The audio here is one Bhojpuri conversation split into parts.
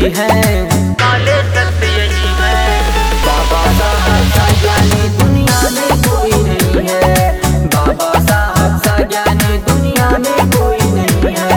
यही है, काले सत्य यही है। बाबा साहब सा ज्ञानी दुनिया में कोई नहीं है, बाबा साहब सा ज्ञानी दुनिया में कोई नहीं है।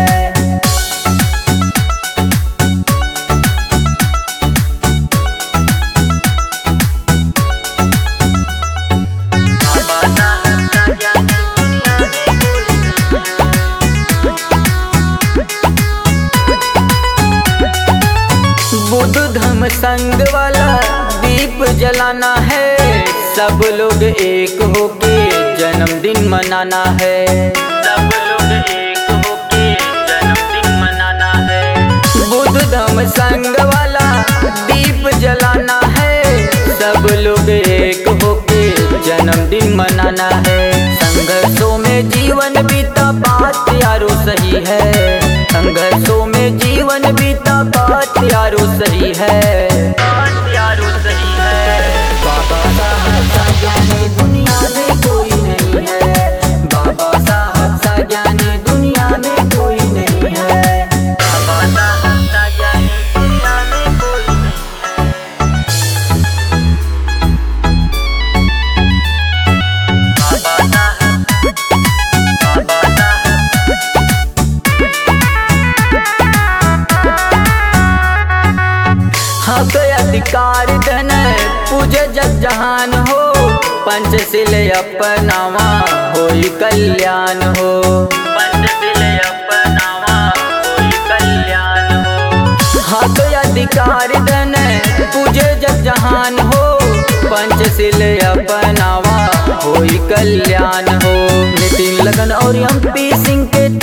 बुद्ध धम्म संग वाला दीप जलाना है, सब लोग एक होके जन्मदिन मनाना है, सब लोग एक होके जन्मदिन मनाना है। बुद्ध धम्म संग वाला दीप जलाना है, सब लोग एक होके जन्मदिन मनाना है। संघर्षों में जीवन बीता बात यारो सही है, संघर्षों में जीवन बीता बात यारो सही है, बात यारो सही है। बाबा साहब सा ज्ञानी दुनिया में कोई नहीं है, बाबा साहब सा ज्ञानी दुनिया में कोई नहीं है। बाबा साहब सा ज्ञानी दुनिया में कोई नहीं है। बाबा साहब, बाबा साहब। हक अधिकार धन पूजे जग जहान हो, पंचशील अपनावा होई कल्याण हो, पंचशील अपनावा कोई कल्याण हो। हक अधिकार धन पूजे जग जहान हो, पंचशील अपनावा होई कल्याण हो। नितिन लगन और एमपी सिंह के